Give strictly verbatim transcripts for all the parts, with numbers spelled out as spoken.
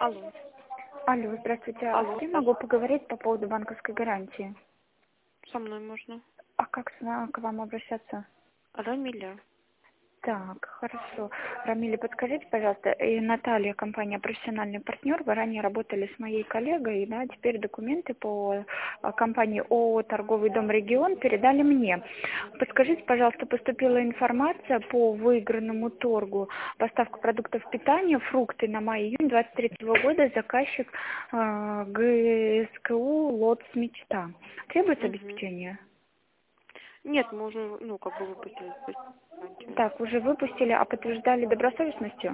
Алло. Алло, здравствуйте. А с Алло, кем да. могу поговорить по поводу банковской гарантии? Со мной можно. А как с ва- к вам обращаться? Рамиля. Так, хорошо. Рамиля, подскажите, пожалуйста, и Наталья, компания «Профессиональный партнер», вы ранее работали с моей коллегой, да, теперь документы по а, компании ООО «Торговый дом Регион» передали мне. Подскажите, пожалуйста, поступила информация по выигранному торгу поставка продуктов питания, фрукты на май-июнь двадцать третьего года, заказчик э, ГСКУ «Лотс Мечта». Требуется Угу. обеспечение? Нет, мы уже, ну, как бы выпустили гарантию. Так, уже выпустили, а подтверждали добросовестностью?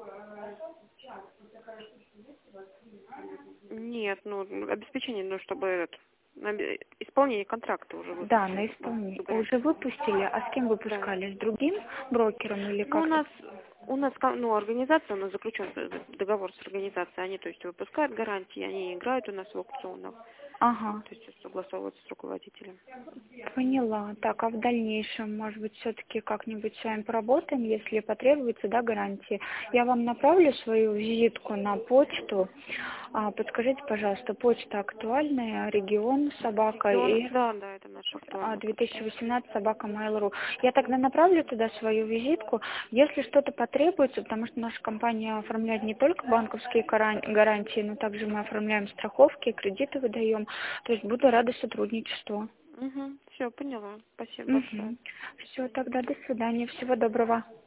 Нет, ну, обеспечение, ну, чтобы это, на бе- исполнение контракта уже Да, на выпустили. исполнение. банковскую Уже гарантию. выпустили, а с кем Да. выпускали? С другим брокером или Ну, у как-то? нас, у нас, кон- ну, организация, у нас заключен договор с организацией, они, то есть, выпускают гарантии, они играют у нас в аукционах, Ага, то есть, согласовываются с руководителем. поняла. Так, а в дальнейшем, может быть, все-таки как-нибудь с вами поработаем, если потребуется, да, гарантии. Я вам направлю свою визитку на почту. А, подскажите, пожалуйста, почта актуальная, регион, собака Регион, и да, да, это наша а, актуальная почта. две тысячи восемнадцать собака mail.ru. Я тогда направлю туда свою визитку. Если что-то потребуется, потому что наша компания оформляет не только банковские гаран- гарантии, но также мы оформляем страховки, кредиты выдаем. То есть буду рада сотрудничеству. Угу, все, поняла. Спасибо большое. Угу. Все, тогда до свидания. Всего доброго.